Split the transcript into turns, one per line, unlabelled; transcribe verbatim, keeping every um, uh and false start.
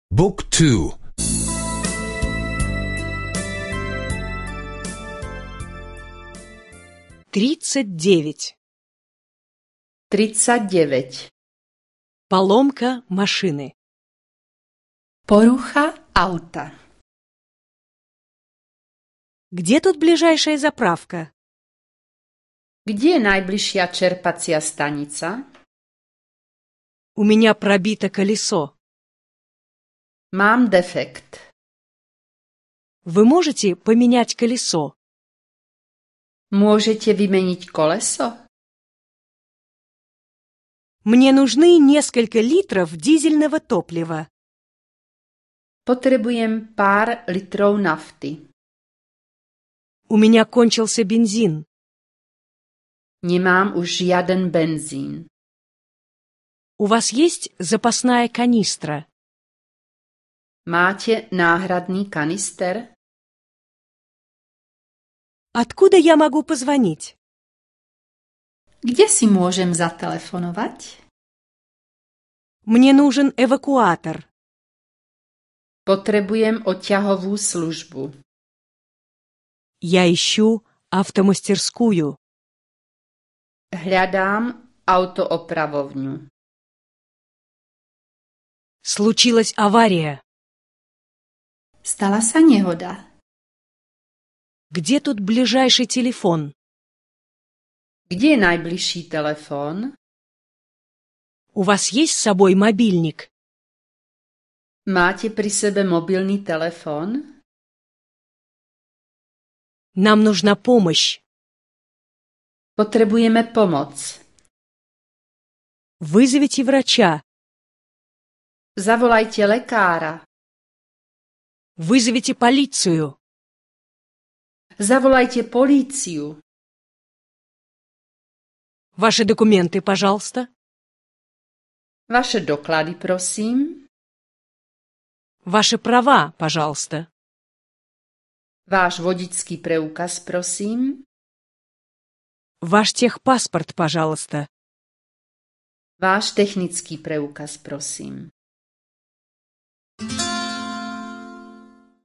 Book two.
Тридцать девять.
тридцать девять.
Поломка машины.
Porucha auta.
Где тут ближайшая заправка?
Kde je najbližšia čerpacia stanica?
У меня пробито колесо.
Mám defekt.
Вы можете поменять колесо?
Môžete vymeniť koleso?
Мне нужны несколько литров дизельного топлива.
Potrebujem pár litrov nafty.
У меня кончился бензин.
Nemám už žiaden benzín.
У вас есть запасная канистра?
Máte náhradný kanister?
Откуда я могу позвонить?
Kde si môžem zatelefonovať?
Мне нужен эвакуатор.
Potrebujem odťahovú službu.
Я ищу автомастерскую.
Hľadám autoopravovňu.
Случилась авария.
Stala sa nehoda.
Где тут ближайший телефон?
Kde je najbližší telefón?
У вас есть с собой мобильник?
Máte pri sebe mobilný telefón?
Нам нужна помощь.
Potrebujeme pomoc.
Вызовите врача.
Zavolajte lekára.
Вызовите полицию.
Zavolajte políciu.
Ваши документы, пожалуйста.
Vaše doklady, prosím.
Ваши права, пожалуйста.
Váš vodičský preukaz, prosím.
Ваш техпаспорт, пожалуйста.
Váš technický preukaz, prosím.